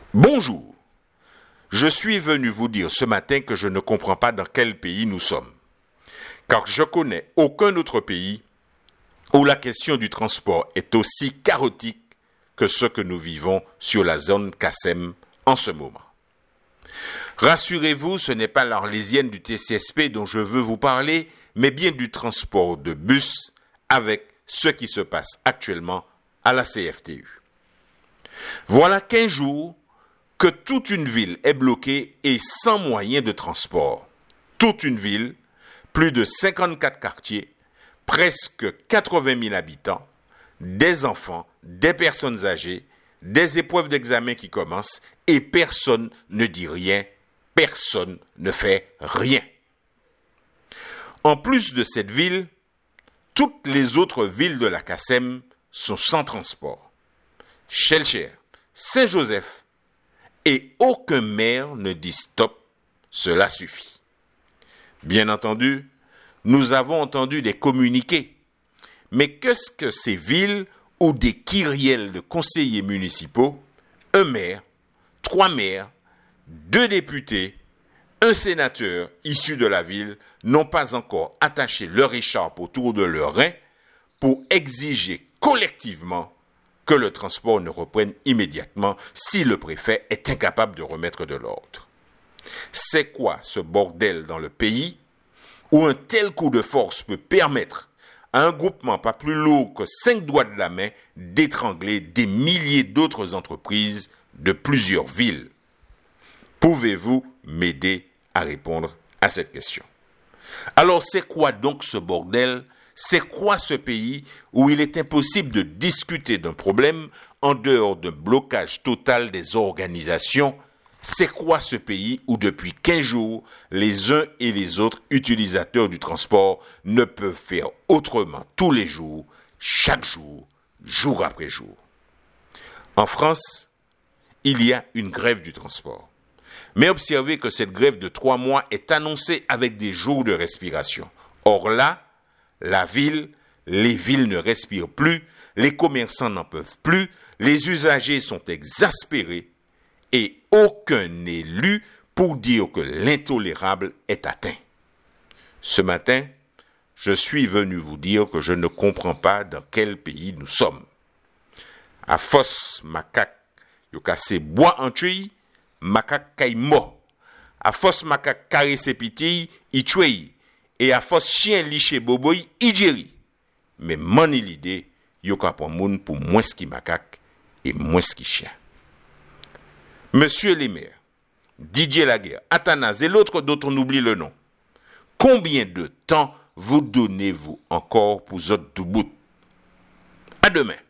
Bonjour, je suis venu vous dire ce matin que je ne comprends pas dans quel pays nous sommes, car je connais aucun autre pays où la question du transport est aussi chaotique que ce que nous vivons sur la zone Kassem en ce moment. Rassurez-vous, ce n'est pas l'Arlésienne du TCSP dont je veux vous parler, mais bien du transport de bus avec ce qui se passe actuellement à la CFTU. Voilà 15 jours que toute une ville est bloquée et sans moyen de transport. Toute une ville, plus de 54 quartiers, presque 80 000 habitants, des enfants, des personnes âgées, des épreuves d'examen qui commencent et personne ne dit rien, personne ne fait rien. En plus de cette ville, toutes les autres villes de la Kassem sont sans transport. Chelcher, Saint-Joseph, et aucun maire ne dit stop, cela suffit. Bien entendu, nous avons entendu des communiqués, mais qu'est-ce que ces villes où des kyriels de conseillers municipaux, un maire, 3 maires, 2 députés, un sénateur issu de la ville n'ont pas encore attaché leur écharpe autour de leurs reins pour exiger collectivement que le transport ne reprenne immédiatement si le préfet est incapable de remettre de l'ordre. C'est quoi ce bordel dans le pays où un tel coup de force peut permettre à un groupement pas plus lourd que 5 doigts de la main d'étrangler des milliers d'autres entreprises de plusieurs villes? Pouvez-vous m'aider à répondre à cette question? Alors, c'est quoi donc ce bordel? C'est quoi ce pays où il est impossible de discuter d'un problème en dehors d'un blocage total des organisations? C'est quoi ce pays où depuis 15 jours, les uns et les autres utilisateurs du transport ne peuvent faire autrement tous les jours, chaque jour, jour après jour? En France, il y a une grève du transport. Mais observez que cette grève de 3 mois est annoncée avec des jours de respiration. Or là, les villes ne respirent plus, les commerçants n'en peuvent plus, les usagers sont exaspérés et aucun élu pour dire que l'intolérable est atteint. Ce matin, je suis venu vous dire que je ne comprends pas dans quel pays nous sommes. À Fos Macaque, yo cassé bois en tuyi, Macaque kay mort. À Fos Macaque caressé piti, y tuyi. Et à Fos chien liché boboy, y djeri. Mais mani l'idée, yo kapon moun pour moins qui macaque et moins qui chien. Monsieur les maires, Didier Laguerre, Athanase et l'autre dont on oublie le nom, combien de temps vous donnez-vous encore pour votre bout? À demain.